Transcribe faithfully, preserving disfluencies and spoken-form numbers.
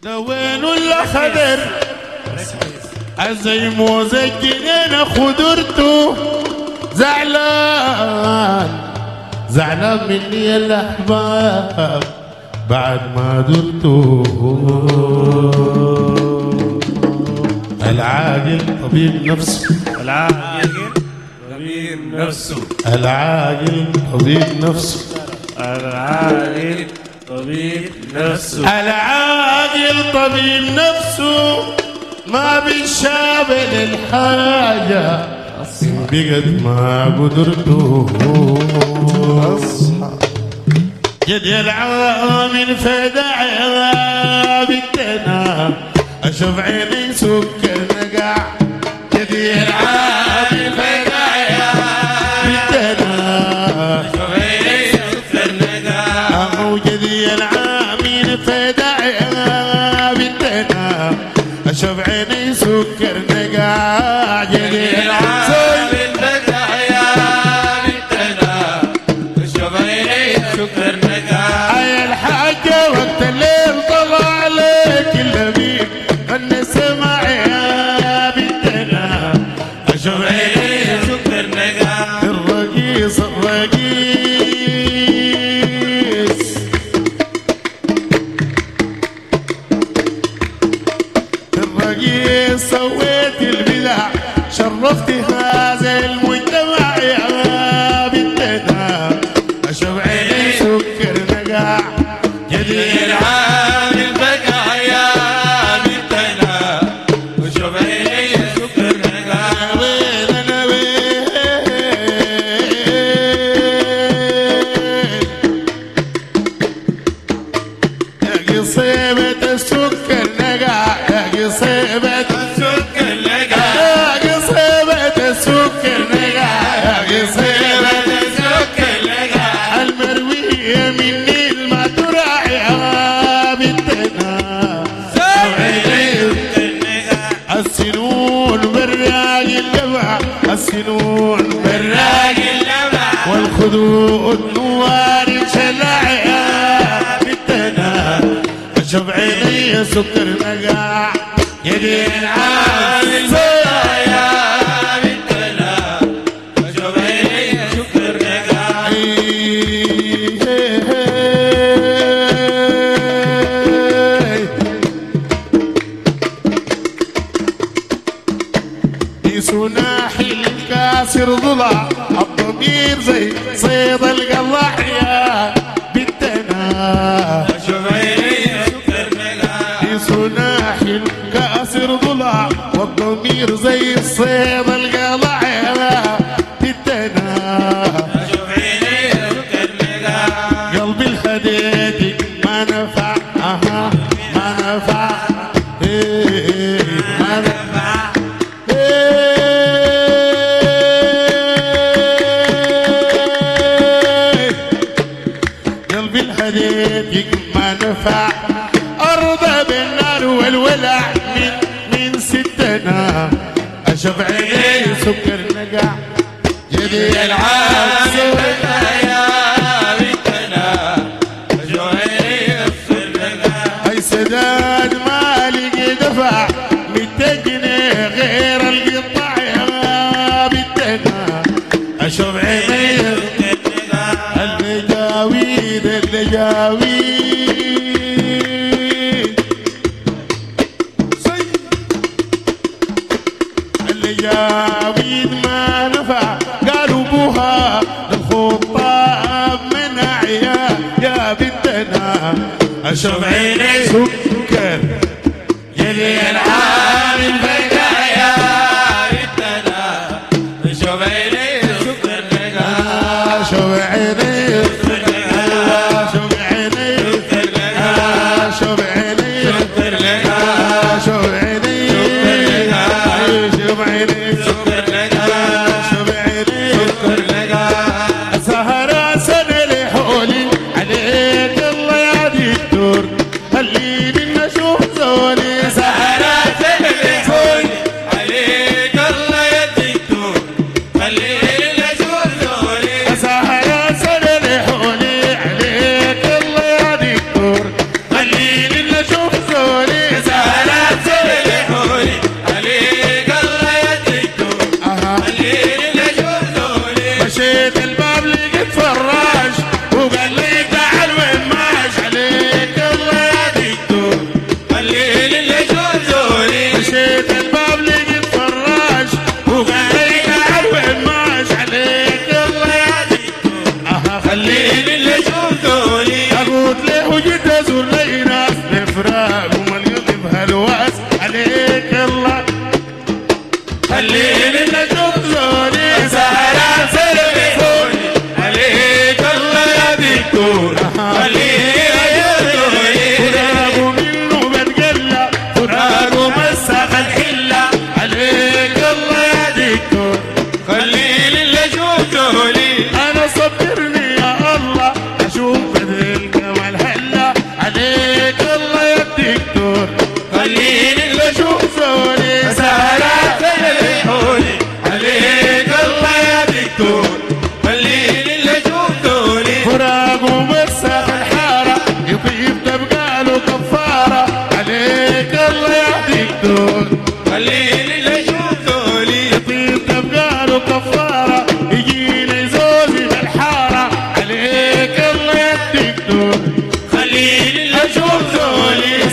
لوين ولا خضر زي موزة جنينة خضرته زعلان زعلان مني الأحباب بعد ما درته. العاقل طبيب نفسه العاقل طبيب نفسه العاقل طبيب نفسه العاقل طبيب نفسه العاقل طبيب نفسه ما بيشابه للحاجة بقد ما قدرته. جدي العامل فداعي بالتنا اشوف عيني سكر نقع. جدي العامل فداعي بالتنا اشوف عيني سكر نقع. وجدي العامل فداعي بالتنا اشوف عيني سكر نقع. جدي العامل سويت البدع شرفت هذا المجتمع يا بنتنا اشوف عيني سكر نقع. جدي العامل بقع يا بنتنا اشوف عيني سكر نقع. وين انا وين يا قصيبة السكر نقع يا قصيبة السنون براق اللمع والخدود نوار شلع يا بنتنا اشوف عيني سكر نقع. يدي العامل يا بنتنا اشوف عيني سكر نقع. سناحي الكاسر ضلع الضمير زي صيد القلاع يا بنتنا اشوف عيني سكر نقع. سناحي الكاسر ضلع والضمير زي صيد القلاع يا بنتنا اشوف عيني سكر نقع. قلبي الخديدي ما نفع اها ما نفع ايه ما نفع ما نفع. أرضى بالنار والولع من من ستنا أشوف عيني سكر نقع. جدي العامل يا بنتنا أشوف عيني سكر نقع. أي سداد مالي دفع مية جنيه غير القطع يا بنتنا أشوف عيني سكر نقع. اللجاويد اللجاويد اللجاويد ما نفع قالوا بوها للخطاب منع يا يا بنتنا اشوف عيني سكر. يلي العامل بقع يا بنتنا اشوف عيني سكر نقع. اشوف عيني خليني اشوف زولي فراق والقلب هالواس عليك الله خليني نشوف زولي سهران سربحوني عليك الله يا دكتور خليني يجروني فراق منه بتقلى فراق مسخ الحلة عليك الله يا دكتور خليني نشوف زولي انا صبرني يا الله اشوف بدل كمال هلا عليك الله يا دكتور خليني اشوف زولي سهران سربحوني عليك الله يا دكتور خليني نشوف زولي فراق ومسخ الحارة يطيب تبقى له كفارة عليك الله يا دكتور خليني نشوف زولي يطيب تبقى له كفارة يجينا زوزي بالحارة عليك الله يا دكتور خليني نشوف زولي